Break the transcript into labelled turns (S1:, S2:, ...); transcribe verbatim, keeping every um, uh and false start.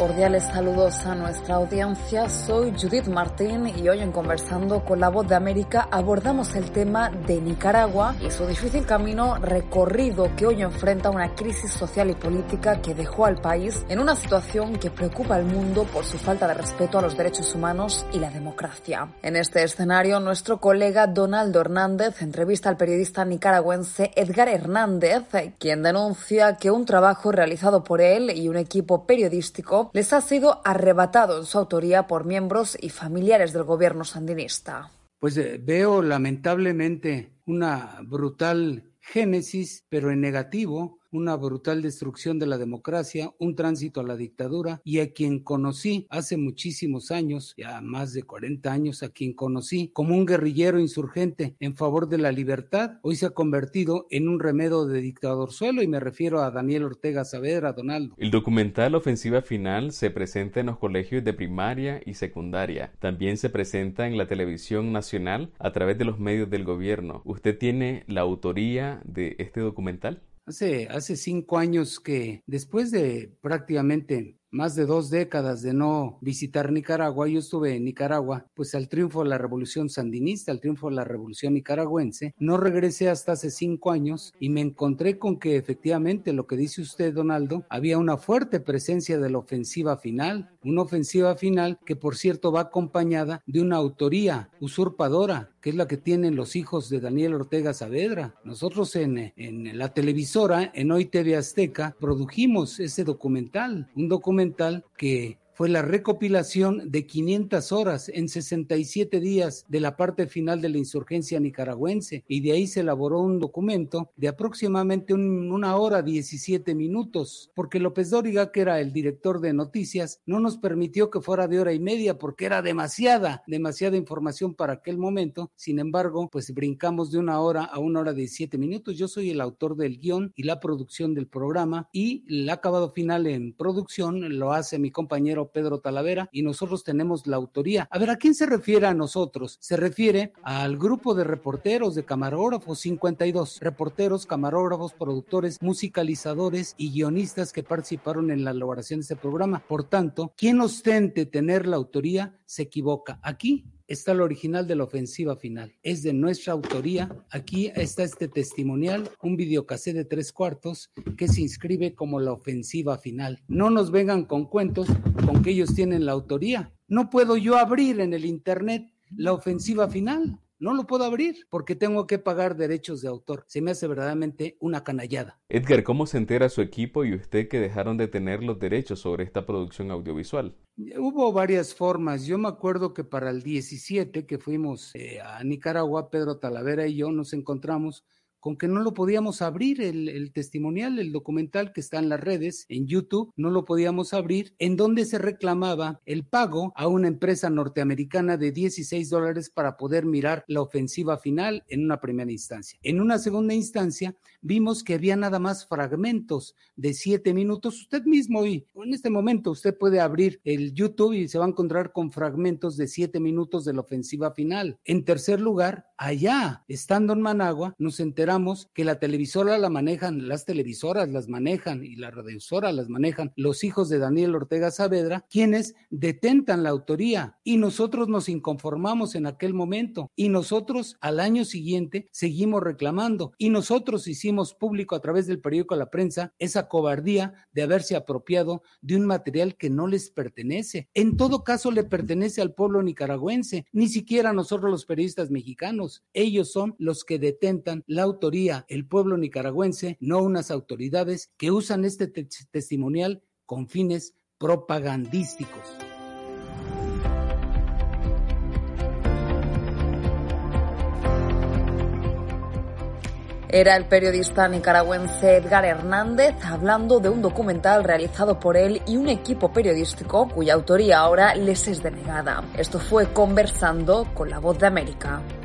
S1: cordiales saludos a nuestra audiencia. Soy Judith Martín y hoy en Conversando con la Voz de América abordamos el tema de Nicaragua y su difícil camino recorrido que hoy enfrenta una crisis social y política que dejó al país en una situación que preocupa al mundo por su falta de respeto a los derechos humanos y la democracia. En este escenario, nuestro colega Donaldo Hernández entrevista al periodista nicaragüense Edgar Hernández, quien denuncia que un trabajo realizado por él y un equipo periodístico les ha sido arrebatado en su autoría por miembros y familiares del gobierno sandinista.
S2: Pues eh, veo lamentablemente una brutal génesis, pero en negativo, una brutal destrucción de la democracia, un tránsito a la dictadura, y a quien conocí hace muchísimos años, ya más de cuarenta años, a quien conocí como un guerrillero insurgente en favor de la libertad, hoy se ha convertido en un remedio de dictadorzuelo, y me refiero a Daniel Ortega Saavedra. Donaldo.
S3: El documental Ofensiva Final se presenta en los colegios de primaria y secundaria. También se presenta en la televisión nacional a través de los medios del gobierno. ¿Usted tiene la autoría de este documental?
S2: Hace, hace cinco años que, después de prácticamente más de dos décadas de no visitar Nicaragua, yo estuve en Nicaragua, pues al triunfo de la revolución sandinista, al triunfo de la revolución nicaragüense, no regresé hasta hace cinco años y me encontré con que efectivamente lo que dice usted, Donaldo, había una fuerte presencia de la ofensiva final, una ofensiva final que por cierto va acompañada de una autoría usurpadora, que es la que tienen los hijos de Daniel Ortega Saavedra. Nosotros en, en la televisora, en Hoy T V Azteca, produjimos ese documental, un documental que fue la recopilación de quinientas horas en sesenta y siete días de la parte final de la insurgencia nicaragüense, y de ahí se elaboró un documento de aproximadamente un, una hora diecisiete minutos, porque López Dóriga, que era el director de noticias, no nos permitió que fuera de hora y media porque era demasiada, demasiada información para aquel momento. Sin embargo, pues brincamos de una hora a una hora diecisiete minutos. Yo soy el autor del guión y la producción del programa, y el acabado final en producción lo hace mi compañero Pedro Talavera, y nosotros tenemos la autoría. A ver, ¿a quién se refiere a nosotros? Se refiere al grupo de reporteros, de camarógrafos, cincuenta y dos reporteros, camarógrafos, productores, musicalizadores y guionistas que participaron en la elaboración de este programa. Por tanto, quien ostente tener la autoría se equivoca. Aquí está el original de la ofensiva final. Es de nuestra autoría. Aquí está este testimonial, un videocassette de tres cuartos que se inscribe como la ofensiva final. No nos vengan con cuentos con que ellos tienen la autoría. No puedo yo abrir en el internet la ofensiva final. No lo puedo abrir porque tengo que pagar derechos de autor. Se me hace verdaderamente una canallada.
S3: Edgar, ¿cómo se entera su equipo y usted que dejaron de tener los derechos sobre esta producción audiovisual?
S2: Hubo varias formas. Yo me acuerdo que para el diecisiete que fuimos eh, a Nicaragua, Pedro Talavera y yo nos encontramos con que no lo podíamos abrir, el, el testimonial, el documental que está en las redes, en YouTube, no lo podíamos abrir, en donde se reclamaba el pago a una empresa norteamericana de dieciséis dólares para poder mirar la ofensiva final en una primera instancia. En una segunda instancia, vimos que había nada más fragmentos de siete minutos. Usted mismo, y en este momento, usted puede abrir el YouTube y se va a encontrar con fragmentos de siete minutos de la ofensiva final. En tercer lugar, allá, estando en Managua, nos enteramos que la televisora la manejan, las televisoras las manejan y la radiodifusora las manejan los hijos de Daniel Ortega Saavedra, quienes detentan la autoría, y nosotros nos inconformamos en aquel momento, y nosotros al año siguiente seguimos reclamando, y nosotros hicimos público a través del periódico La Prensa esa cobardía de haberse apropiado de un material que no les pertenece. En todo caso le pertenece al pueblo nicaragüense, ni siquiera a nosotros los periodistas mexicanos. Ellos son los que detentan la autoría, el pueblo nicaragüense, no unas autoridades que usan este te- testimonial con fines propagandísticos.
S1: Era el periodista nicaragüense Edgar Hernández hablando de un documental realizado por él y un equipo periodístico cuya autoría ahora les es denegada. Esto fue Conversando con la Voz de América.